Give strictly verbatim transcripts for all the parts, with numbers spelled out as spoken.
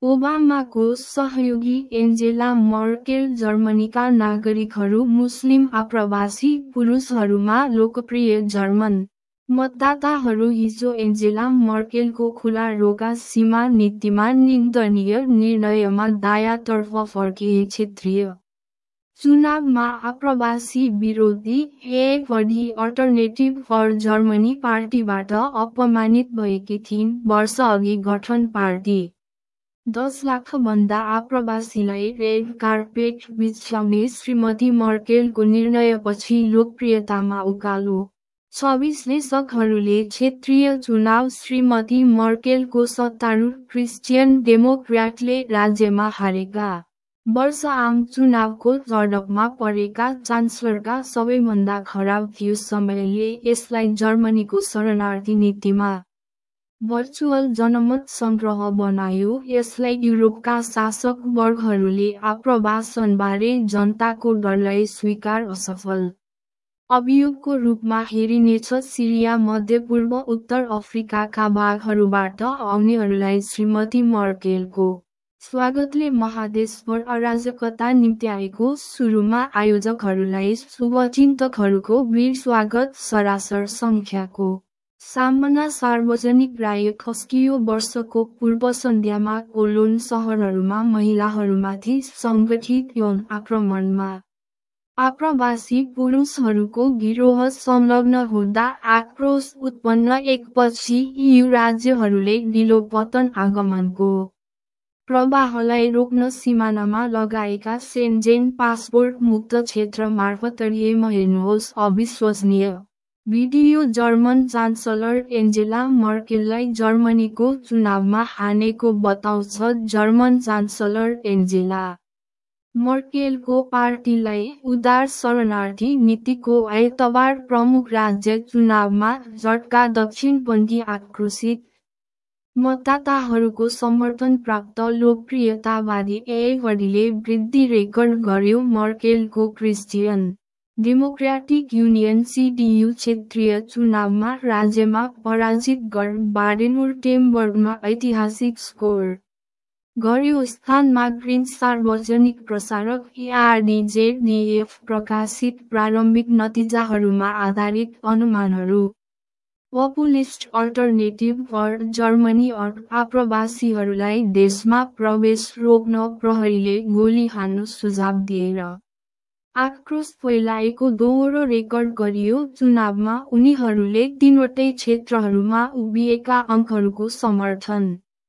ओबामाको सहयोगी Angela Merkel जर्मनीका नागरिकहरू मुस्लिम आप्रवासी पुरुषहरूमा लोकप्रिय जर्मन मतदाताहरू हिजो एन्जेला मर्केलको खुला रोगा सीमा नीतिमा निन्दनीय निर्णयमा दायाँतर्फ फर्किए। क्षेत्रीय चुनावमा आप्रवासी विरोधी एफडी अल्टरनेटिभ फर जर्मनी पार्टीबाट अपमानित भएकी थिइन्। वर्षअघि गठन पार्टी दस लाख भन्दा आप्रवासीलाई रेड कार्पेट बिछ्याउने श्रीमती मर्केलको निर्णयपछि लोकप्रियतामा उकालो। छब्बीस लेखकहरूले क्षेत्रीय चुनाव श्रीमती मर्केलको सत्तारूढ क्रिस्चियन डेमोक्र्याटले राज्यमा हारेका वर्ष आम चुनावको झडपमा परेका चान्सलरका सबैभन्दा खराब थियो समयले यसलाई जर्मनीको शरणार्थी नीतिमा भर्चुअल जनमत संग्रह बनायो। यसलाई युरोपका शासक वर्गहरूले आप्रवासनबारे जनताको डरलाई स्वीकार असफल अभियोगको रूपमा हेरिनेछ। सिरिया मध्यपूर्व उत्तर अफ्रिकाका भागहरूबाट आउनेहरूलाई श्रीमती मर्केलको स्वागतले महादेशभर अराजकता निम्त्याएको। सुरुमा आयोजकहरूलाई शुभचिन्तकहरूको वीर स्वागत सरासर संख्याको सामना सार्वजनिक राय खस्कियो। वर्षको पूर्व सन्ध्यामा कोलोन सहरहरूमा महिलाहरूमाथि संगठित यौन आक्रमणमा आप्रवासी पुरुषहरूको गिरोह संलग्न हुँदा आक्रोश उत्पन्न एकपछि इयु राज्यहरूले ढिलो पतन आगमनको प्रवाहलाई रोक्न सिमानामा लगाएका सेन्जेन पासपोर्ट मुक्त क्षेत्र मार्फतरिएमा हेर्नुहोस्। अविश्वसनीय भिडियो जर्मन चान्सलर एन्जेला मर्केललाई जर्मनीको चुनावमा हानेको बताउँछ। जर्मन चान्सलर एन्जेला मर्केलको पार्टीलाई उदार शरणार्थी नीतिको आइतबार प्रमुख राज्य चुनावमा झट्का। दक्षिणपन्थी आक्रोशित मतदाताहरूको समर्थन प्राप्त लोकप्रियतावादी एफडीले वृद्धि रेकर्ड गर्यो। मर्केलको क्रिस्चियन डेमोक्र्याटिक युनियन सीडीयू क्षेत्रीय चुनावमा राज्यमा पराजित गरी बाडेन-वुर्टेम्बर्गमा ऐतिहासिक स्कोर गर्यो। स्थानमा ग्रीन सार्वजनिक प्रसारक एआरडीजेडीएफ प्रकाशित प्रारम्भिक नतिजाहरूमा आधारित अनुमानहरू। पपुलिस्ट अल्टरनेटिभ फर जर्मनी आप्रवासीहरूलाई देशमा प्रवेश रोक्न प्रहरीले गोली हान्नु सुझाव दिएर आक्रोश फैलाएको दोहोरो रेकर्ड गरियो। चुनावमा उनीहरूले तीनवटै क्षेत्रहरूमा उभिएका अङ्कहरूको समर्थन।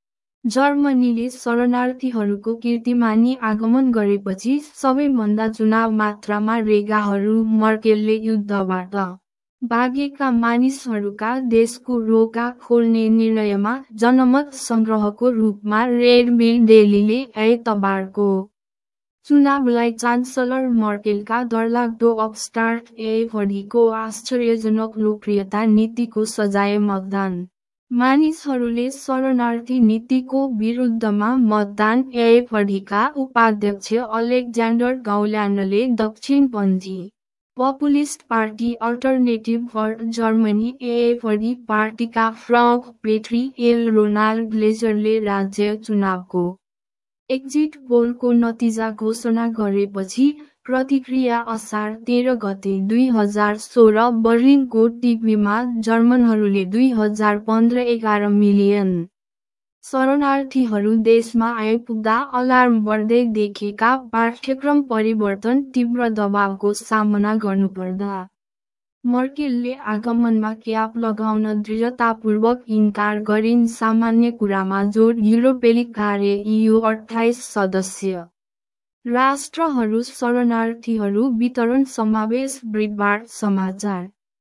जर्मनीले शरणार्थीहरूको कीर्तिमानी आगमन गरेपछि सबैभन्दा चुनाव मात्रामा रेगाहरू मर्केलले युद्धबाट भागेका मानिसहरूका देशको रोका खोल्ने निर्णयमा जनमत संग्रहको रूपमा रेड बिल डेलीले आइतबारको चुनावलाई चान्सलर मर्केलका डरलाग्दो अपस्टार्ट एफडीको आश्चर्यजनक लोकप्रियता नीतिको सजाय मतदान। मानिसहरूले शरणार्थी नीतिको विरुद्धमा मतदान। एफडीका उपाध्यक्ष अलेक्जान्डर गाउल्यान्डले दक्षिणपन्थी populist party alternative for Germany AfD पार्टीका फ्रान्क पेट्री एल रोनाल्ड ग्लेजरले राज्य चुनावको एक्जिट पोलको नतिजा घोषणा गरेपछि प्रतिक्रिया असार तेह्र गते दुई हजार सोह्र बर्लिनको टिभीमा जर्मनहरूले दुई हजार पन्ध्र एघार मिलियन शरणार्थीहरू देशमा आइपुग्दा अलार्म बढ्दै देखेका पाठ्यक्रम परिवर्तन तीव्र दबावको सामना गर्नुपर्दा मर्केलले आगमनमा क्याप लगाउन दृढतापूर्वक इन्कार गरिन्। सामान्य कुरामा जोड युरोपेली कार्य इयु अठाइस सदस्य राष्ट्रहरू शरणार्थीहरू वितरण समावेश ब्रेडबाट समाचार।